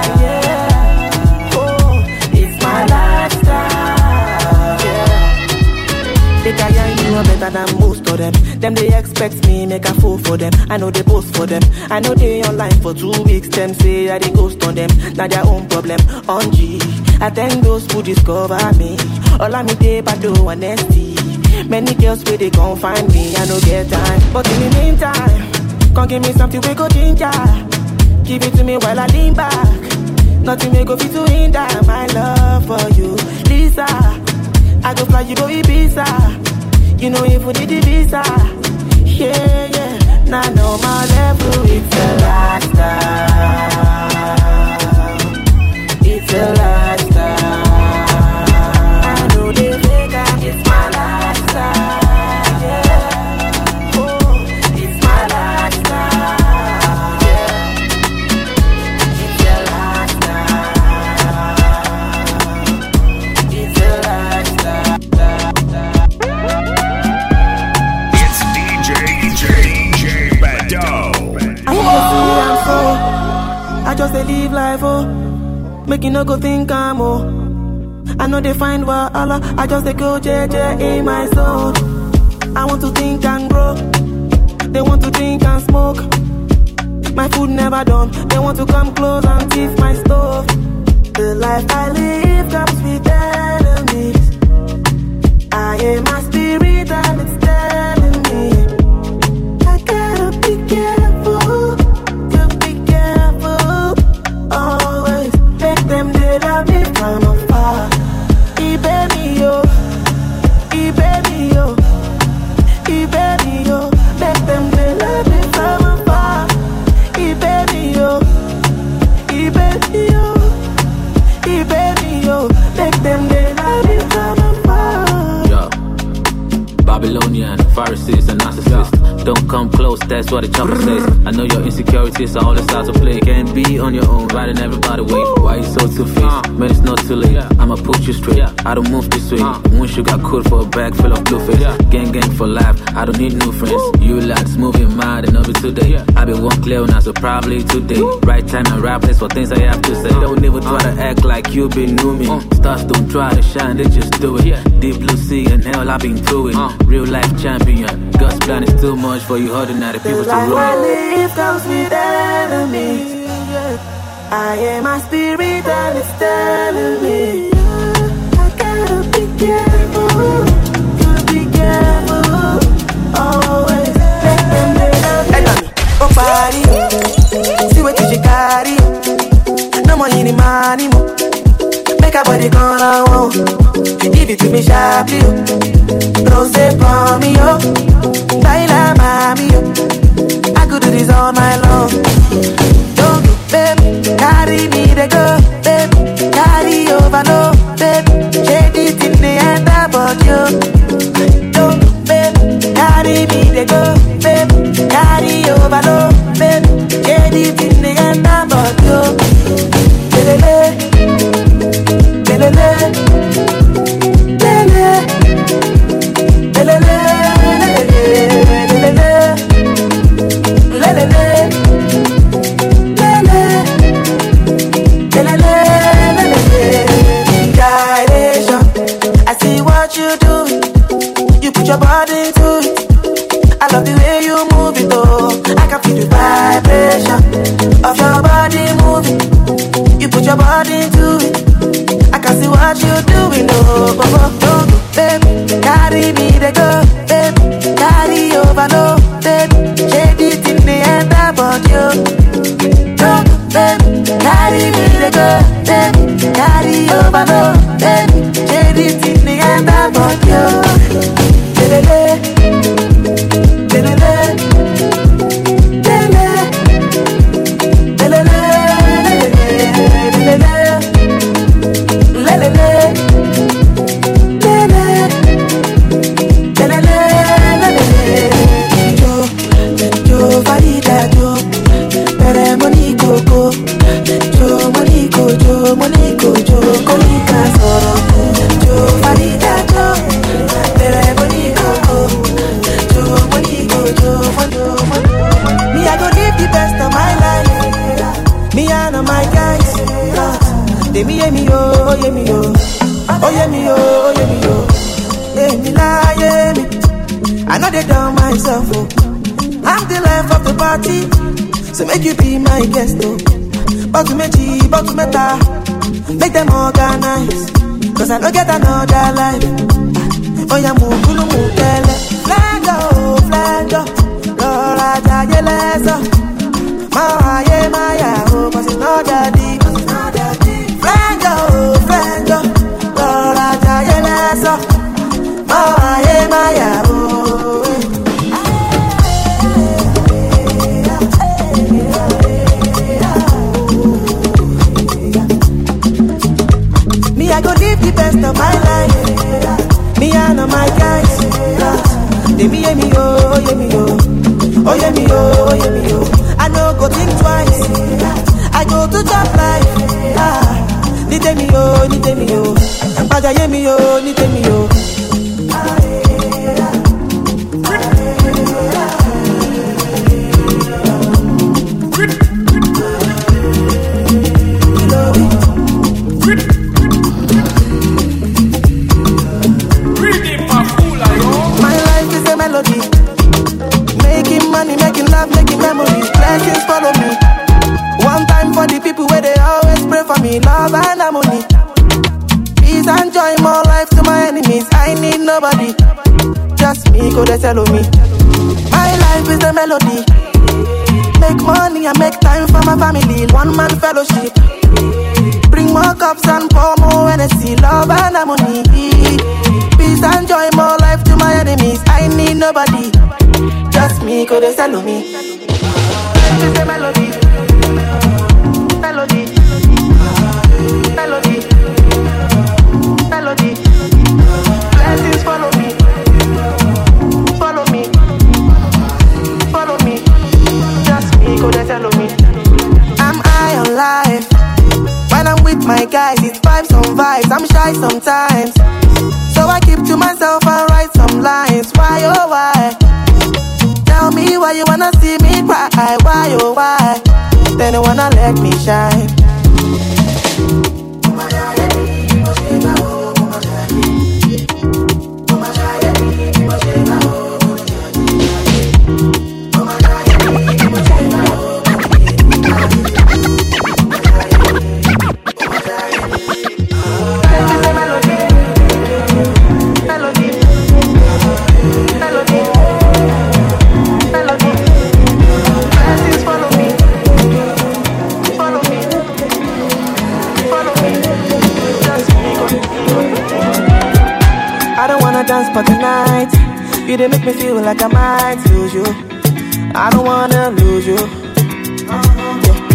Better than most of them. Them they expect me make a fool for them. I know they post for them. I know they online for two weeks. Them say I they ghost on them. Now their own problem. On G, I thank those who discover me. All I me day but do honesty. Many girls where they gon' find me. I know get time, but in the meantime, come give me something we go ginger. Give it to me while I lean back. Nothing may go fit to hinder my love for you, Lisa. I go fly you go Ibiza. You know if we did the visa, yeah, yeah. Now I know my level, it's a lifestyle. It's a lifestyle. I know they think it's my lifestyle, yeah. Oh, it's my lifestyle, yeah. It's a lifestyle. It's a lifestyle. I just they live life, oh. Make you no go think I'm, oh. I know they find what Allah. I just they go J J in my soul. I want to think and grow. They want to drink and smoke. My food never done. They want to come close and teeth my stove. The life I live comes with enemies. I am my spirit and it's telling me I gotta be careful. Always make them they love me from afar. E baby yo, e baby yo, e baby yo. Make them they love me from afar. E baby yo, e baby yo, e baby yo. Make them they love me from afar. Yo, Babylonian, Pharisees and narcissists. Don't come close, that's what the chopper says. I know your insecurities are all the start to play. Can't be on your own, riding everybody way. Why you so two-faced? Man, it's not too late. I'ma put you straight, I don't move this way. One sugar coat for a bag full of blue face. Gang gang for life, I don't need new friends. You lads moving mad and over today. I been one clear now, so probably today. Right time and right place for things I have to say. Don't ever try to act like you been new me. Stars don't try to shine, they just do it. Deep blue sea and hell, I've been through it. Real life champion, God's plan is too much for you ordinary people to rule. The life I live comes with enemies. I am my spirit and it's telling me I gotta be careful, gotta be careful. Always make them better. Oh party, see what you carry. No money in money mo. Make a body gone on. Give it to me sharply. Don't say for me yo. Baila mami yo. I could do this all night long. Don't do baby. carry me they go, babe. Carry over no, babe. Shade it in the end about you. No, babe. Carry me they go, babe. Carry over no, babe. Shade it in the end about you. Lelele, lelele, lelele, lelele, lelele, lelele. I see what you do. You put your body into it. I love the way you move it, oh. I can feel the vibration of your body moving. You put your body into it. I can see what you're doing, oh. Oh, oh, oh. Babe, carry me, they go. Babe, carry over, no. Babe, shade it in the end about you. No, babe, carry me, they go. Babe, carry over, no. Babe, shade it in the end about you. Lelele, lelele, lelele, lelele, lelele, lelele, lelele, lelele. Jo, jo, Farida, jo, pere Monico, jo, Monico, jo, Monico, jo, Konika soro, jo, Farida, jo, pere Monico, jo, Monico, jo, Monico. Me, I go live the best of my life. Me and all my guys. They me, yeah, me, oh, yeah, me, oh. Oh, yeah, me, oh, yeah, me, oh. Yeah, me, nah, yeah, me. I know they done myself, oh. I'm the life of the party. So make you be my guest, oh. Boku meji, boku meta. Make them organize. Cause I don't get another life. Oh, yeah, move, move, move, tele. Flango, flango. Lora, jaye, leso. Ma, yeah, ma, yeah, oh. Cause it's not that deep. Flango, flango. Lora, jaye, leso. Ma, yeah, ma, yeah, oh. I go live the best of my life. Me and all my guys. They me, yeah, me, oh, yeah, me, oh. Oh, yeah, me, oh, yeah, me, oh. I no go think twice. I go to top life. Ah, need me, oh, need me, oh. Baja, yeah, me, oh, need me, oh. Making money, making love, making memories. Blessings follow me. One time for the people where they always pray for me. Love and harmony. Peace and joy, more life to my enemies. I need nobody. Just me, go they tell me. My life is a melody. Make money and make time for my family. One man fellowship. Bring more cups and pour more energy. Love and harmony. Peace and joy, more life to my enemies. I need nobody. Just me, go they tell me. It's a melody. Melody. Melody. Melody. Blessings follow me. Follow me. Follow me. Just me, go they tell me. I'm high on life. When I'm with my guys, it's vibes on vibes. I'm shy sometimes. So I keep to myself and write some lines. Why, oh, why? Tell me why you wanna see me cry. Why, oh, why? Then you wanna let me shine. Dance for tonight. You didn't make me feel like I might lose you. I don't wanna lose you. Yeah.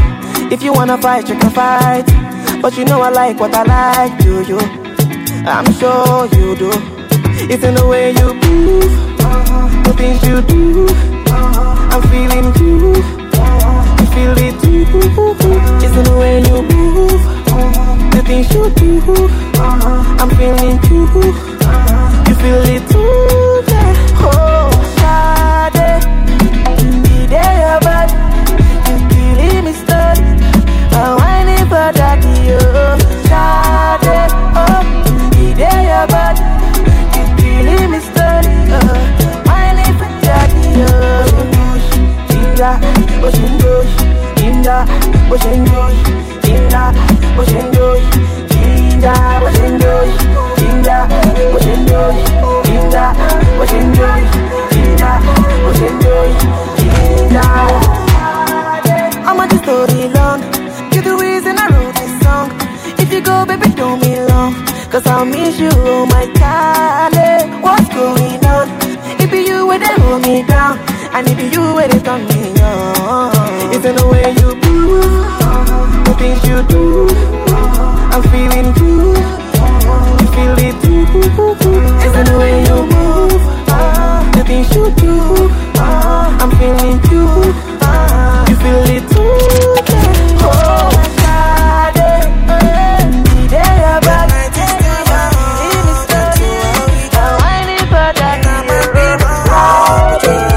If you wanna fight, you can fight. But you know I like what I like, do you? I'm sure you do. It's in the way you move, the things you do. I'm feeling you, you feel it too. It's in the way you move, the things you do. I'm feeling you, you feel it too. Yeah. Oh, Sade, be there, but you feeling me stuck. I want it for daddy, oh, Sade, oh, be there, but you feeling me stuck. I want it for daddy, oh. Inda, Oshindosh, Inda, Oshindosh, Inda, Oshindosh, Inda, Oshindosh, Inda, Oshindosh, Inda, Oshindosh, Inda, Oshindosh, Inda. I'm on the story long. You're the reason I wrote this song. If you go, baby, don't be long. Cause I'll miss you, oh my darling. What's going on? It be you where they hold me down. And it be you where they turn me on. It's in the way you move, the things you do. I'm feeling you, you feel it too. It's in the way you move, the things you do. I'm feeling you, you feel it too. Oh, Sade, be there, but I just leave me stuck. I want it, but I can't be wrong.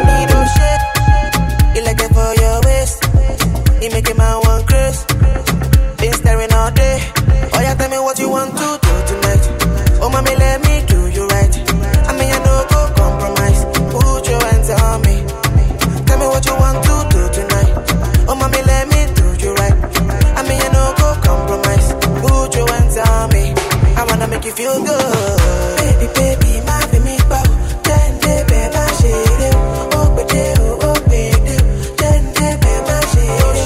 Make him out one Chris. Been staring all day. Oh, yeah, tell me what you want to do tonight. Oh, mommy, let me do you right. I mean, I know go compromise. Put your hands on me. Tell me what you want to do tonight. Oh, mommy, let me do you right. I mean, I know go compromise. Put your hands on me. I wanna make you feel good. Baby, baby, my baby, bow. Then, baby, my shit. Oh, but they, oh, oh, baby. Then, baby, my shit.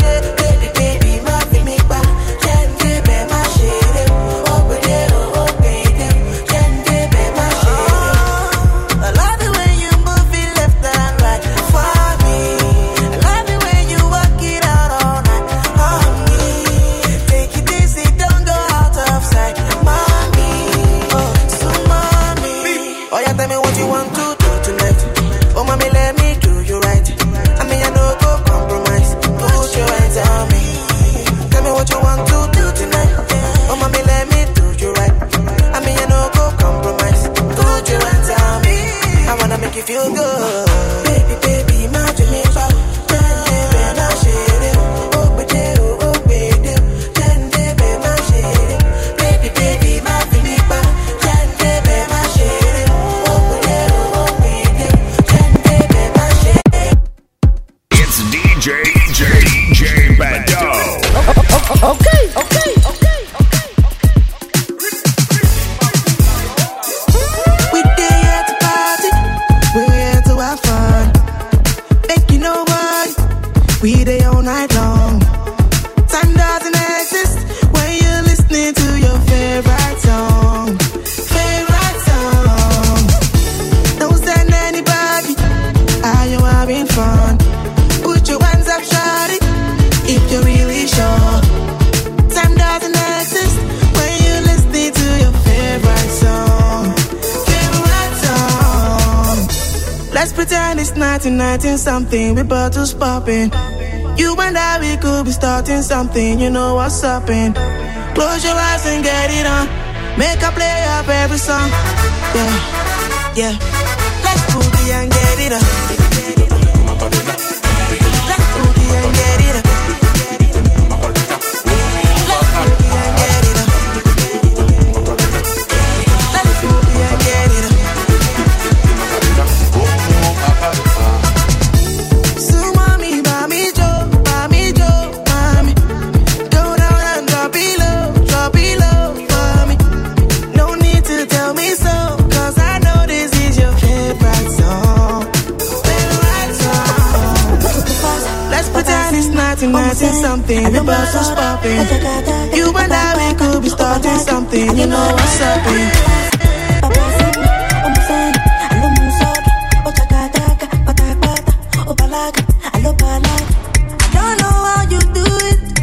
Feel good, baby, baby, my dream is out. Then baby, my shit, oh, but they, oh, baby, then baby, my shit, baby, baby, my dream is out. Then baby, my shit, oh, but they, oh, baby, then baby, my shit. It's D J, D J, D J Bado. Okay, okay, okay. We day all night long. Time doesn't exist when you're listening to your favorite song. Favorite song. Don't send anybody. Are you having fun? Put your hands up, shawty, if you're really sure. Time doesn't exist when you're listening to your favorite song. Favorite song. Let's pretend it's nineteen ninety something with bottles popping. You and I, we could be starting something, you know what's up in. Close your eyes and get it on. Make a play of every song. Yeah, yeah. Let's boogie and get it on. Let's boogie and get it on. Let's boogie and get it on. Let's boogie and get it on. So mommy, mommy, Joe. Imagine something, the bus was popping. You and I, we could be starting something. You know what's up in. I don't know how you do it.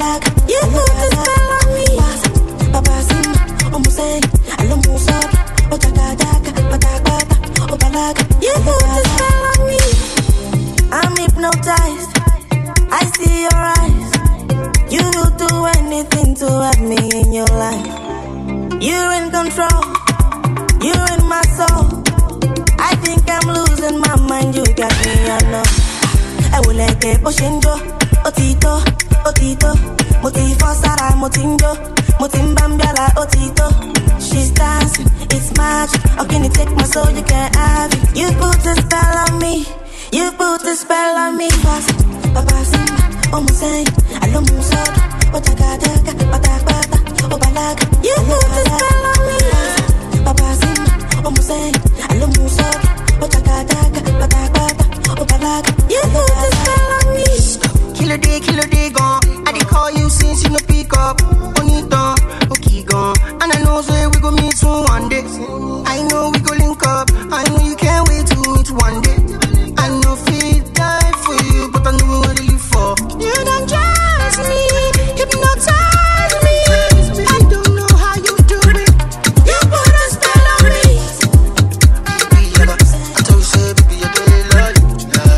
Obalaga, you put a spell on me. Papa Simba, Omusei, Alomusaka, Otakadaka, Patakata, Obalaga, you put a spell on me. I'm hypnotized, I see your eyes. You will do anything to have me in your life. You're in control, you're in my soul. I think I'm losing my mind, you got me, I know. I will like it, Oshinjo, Otito, Otito, Motifo Sara, Motinjo, Motimbambala, Otito. She's dancing, it's magic. How can you take my soul, you can't have it. You put a spell on me, you put a spell on me. Papa Simba, Omusei, Alomusaka, Otakadaka, Patakata, Obalaga. You put a spell on me. Papa Simba, Omusei, Alomusaka, Otakadaka, Patakata, Obalaga. You put a spell on me. Killer day, killer day gone. I did call you since you no pick up. Bonita, okay gone. And I know say we go meet soon one day. I know we go link up. I know you can't wait to meet one day. I know fit die for you, but I know what you live for. You don't trust me, hypnotize me. I don't know how you do it. You put a spell on me. Baby, I told you say, baby, I don't love you.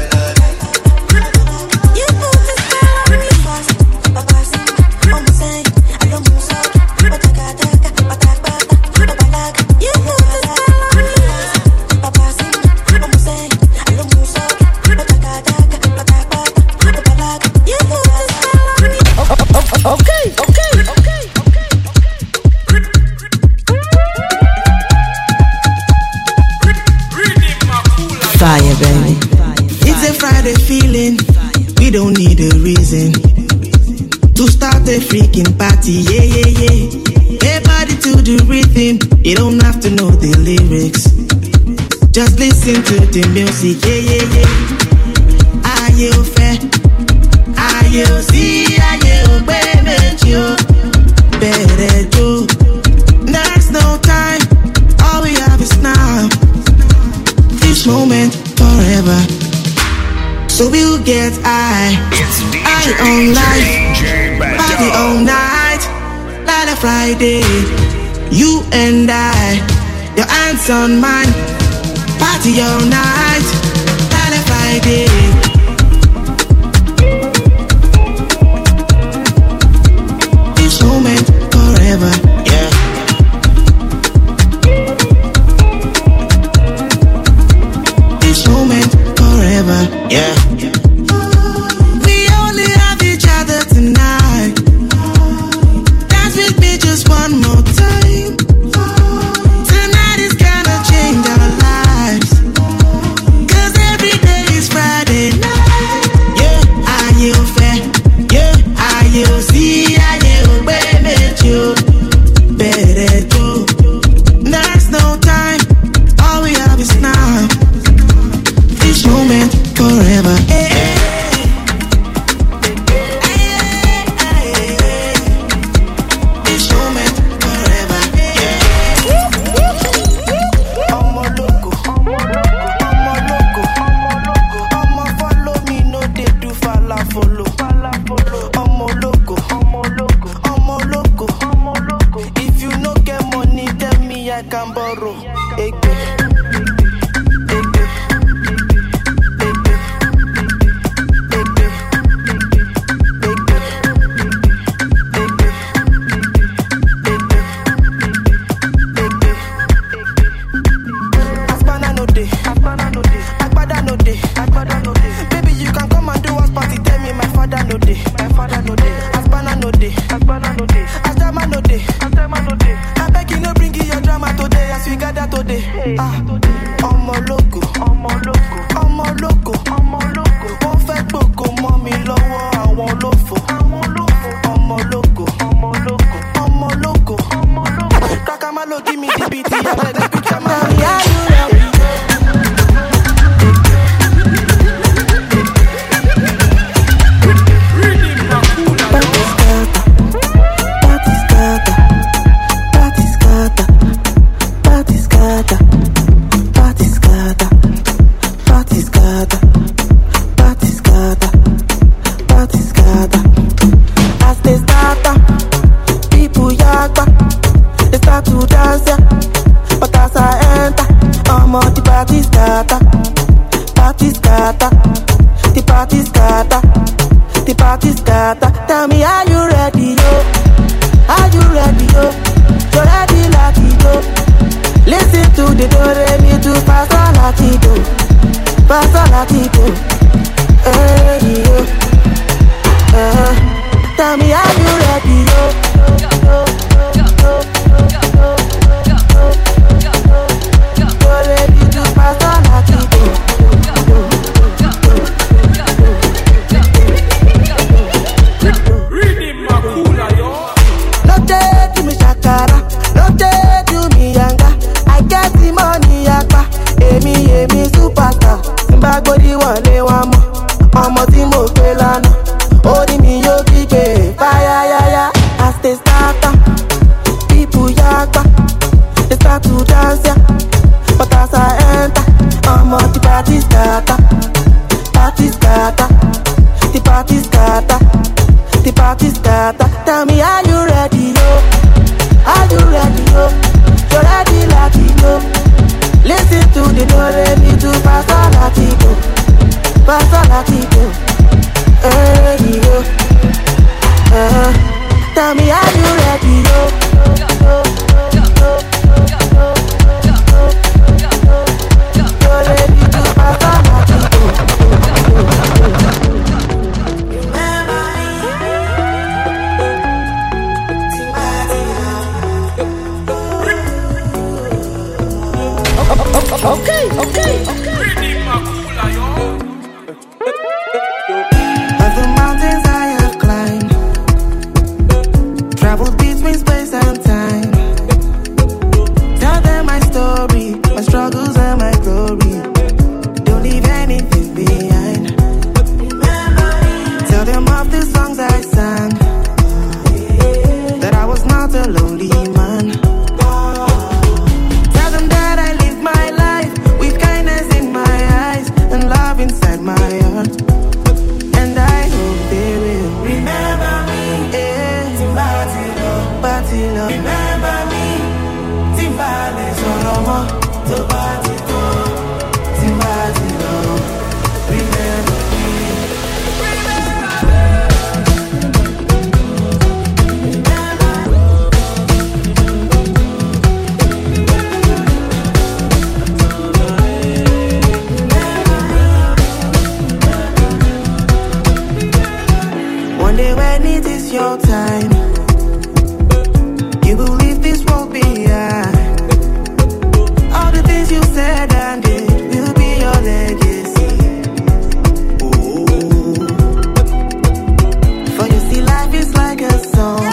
You put a spell on me. Papa Simba, Omusei, Alomusaka, Otakadaka, Patakata, Obalaga. You put a spell on me. Papa Simba, Omusei, Alomusaka, Otakadaka, Patakata, Obalaga. You put a spell on me. Okay, okay, okay, okay. Fire, baby. It's a Friday feeling. We don't need a reason to start a freaking party. Yeah, yeah, yeah. Everybody to the rhythm. You don't have to know the lyrics. Just listen to the music. Yeah, yeah, yeah. Are you fair? Are you see? Are you baby? You better do. There's no time. All we have is now. This moment forever. So we'll get high. It's D J, High on life. D J Party all Bado. night. Light a Friday. You and I. Your hands on mine. Party all night. Light a Friday. This moment forever. Yeah. This moment forever. Yeah. We only have each other tonight. Dance with me just one more time. Tonight is gonna change our lives. Cause every day is Friday night. Yeah, are you fair? Yeah, are you see? Are you baby? You better do. There's no time. All we have is now. This moment forever. Hey, hey. This moment forever. Yeah. I'm a loco, I'm a loco, I'm a follow me, no they do follow follow. I'm a loco, I'm a loco, I'm a loco, I'm a loco. If you no get money, tell me I can borrow. Eke, eke, eke, eke, Aspana no day, Aspana no day, Agbada no day, Agbada no day. Baby, you can come and do us party. Tell me my father no day, my father no day. Aspana no day, Aspana no day, Asdama no day, Asdama no day. I beg you no bring your drama today as we gather today. Ah, I'm a loco, I'm a loco, I'm a loco, I'm a loco. Wọ́n fẹ́ gbogbo mọ́ mi lọ́wọ́ àwọn olófò. I'm a loco, I'm a loco, I'm a loco, I'm a loco. Kakamalo give me the beat, yeah, let me put my yeah, you love me. Party scatter, party scatter, party are you ready, yo? You're ready to pass on like it, no day to me shakara, no day to me yanga. I get the money yakpa, emi emi superstar. Simba godi wale wamo, ọmọ tí mo gbé lánàá. Ori mi yo kígbe, fire ya ya. As they start up, people yakpa, they start to dance ya. But as I enter, ọmọ the party scatter, party scatter, the party scatter, the party scatter. Tell me, are you ready, yo? Are you ready, yo? You ready like it, yo? Listen to the do re mi do pass on like it, yo. Pass on like it, yo. Hey, yo. Uh, tell me, are you ready, yo? You ready to pass on like it, yo. Okay, okay, okay. Of the mountains I have climbed, traveled between space and time. Tell them my story, my struggles and my glory. Don't leave anything behind. Tell them of the songs I sang, that I was not a lonely man. Tell them that I live my life with kindness in my eyes and love inside my heart. And I hope they will remember me. Yeah. Timbatilo, Batilo. Remember me. Timbale Solomo, Tobatito. Timbatilo, remember me. One day when it is your time, you will leave this world behind. All the things you said and did will be your legacy. Ooh. For you see, life is like a song.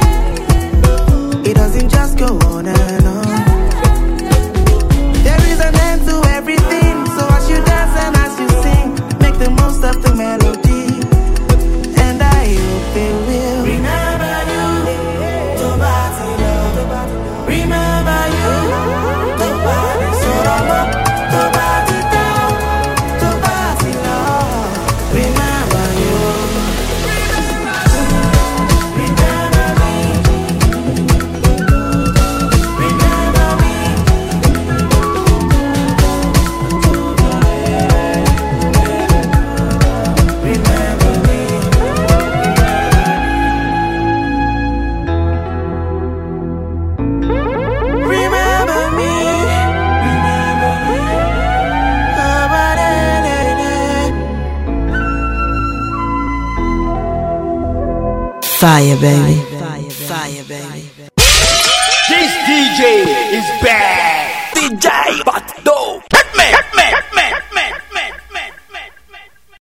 It doesn't just go on and on. There is an end to everything, so as you dance and as you sing, make the most of the melody. And I hope they will remember you. Tobatilo, remember you. Tobati Solomo, Tobatito, Tobatilo, remember you. Remember me. Remember me. Remember me. Remember me. Remember me. Fire, baby. Fire, baby. This D J is bad. D J Bato.